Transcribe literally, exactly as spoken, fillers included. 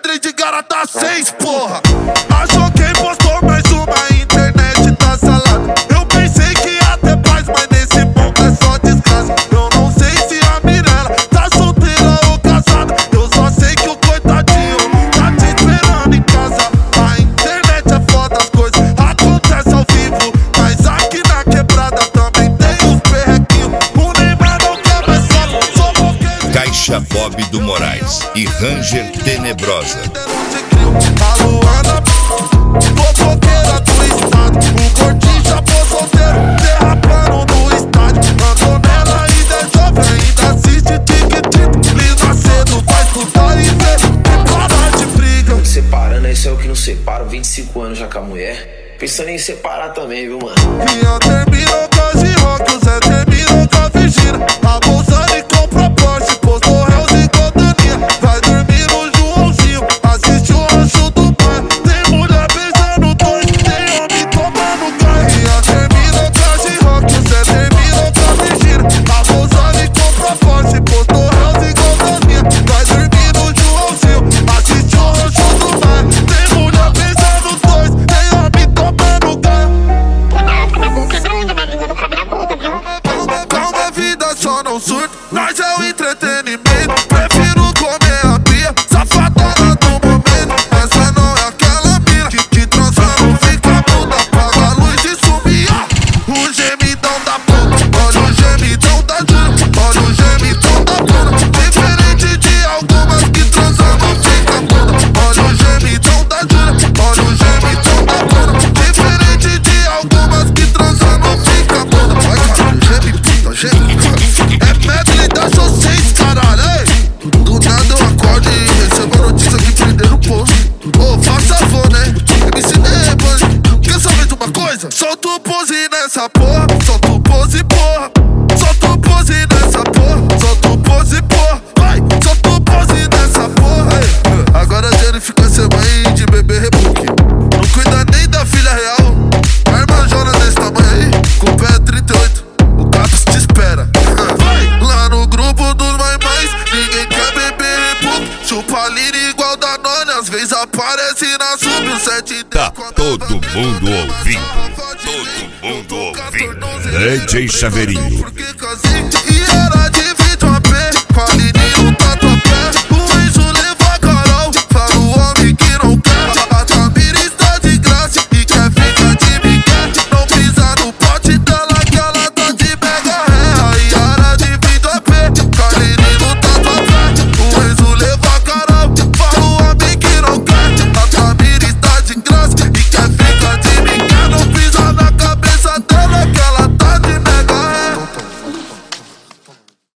Pedra de garota seis, porra. Achou quem postou mais uma, internet tá salada. Eu pensei que ia ter paz, mas nesse mundo é só desgraça. Eu não sei se a Mirella tá solteira ou casada. Eu só sei que o coitadinho tá te esperando em casa. A internet é foda, as coisas acontecem ao vivo, mas aqui na quebrada também tem os perrequinhos. O Neymar não quer mais solo, só porque... Caixa Bob do Moraes e Ranger Tenebrosa. A Luana, fofoqueira do estado. O gordinho já foi solteiro, derrapando no estádio. Andou nela ainda é jovem, ainda assiste tic-tic. Lisa cedo, vai escutar e ver, e parar de briga. Separando, isso é o que não separa. vinte e cinco anos já com a mulher, pensando em separar também, viu, mano? Rian terminou com a G-Rock, o Zé terminou com a Virgínia. A Bolsani compra Porsche, postou réus e Godaninha. Vai dormir no Joãozinho, assiste o rancho do bairro. Tem mulher beijando dois, tem homem tomando gás. Rian terminou com a G-Rock, o Zé terminou com a Virgínia. A Bolsani compra Porsche, postou réus e Godaninha. Vai dormir no Joãozinho, assiste o rancho do bairro. Tem mulher beijando dois, tem homem tomando gás. Calma, vida só não surta, nós é o entretenimento. Prefiro comer a pia, safadona do momento. Essa não é aquela mina que, que transa, não fica muda, apaga a luz e sumia. O gemidão da puta, olha o gemidão da Júlia, olha o gemidão da Bruna. Diferente de algumas que transam, não fica muda. Olha o gemidão da Júlia, olha o gemidão da Bruna. Diferente de algumas que transam, não fica muda. Vai, caralho, geme, puta, geme. É medley da vocês, caralho, ei. Do nada eu acordo e recebo a notícia que prenderam o posto. Ô, faça favor, né? M C D, quer saber de uma coisa? Solta o pose nessa porra, solta o pose, porra. Solta o pose nessa porra, solta o pose, porra. Vai, solta o pose nessa porra. Ei, agora a Jenny fica sem mãe de bebê rebook. Não cuida nem da filha real. A irmã Jona desse tamanho aí, com o pé trinta e oito. O gato te espera. Lá no grupo dos mamães, ninguém quer beber rebook. Chupa lira igual da Nona, às vezes aparece na sub. O sete Tá todo mundo ouvindo, todo mundo ouvindo. D J Chaveirinho. E era de vídeo A P, com a Lini no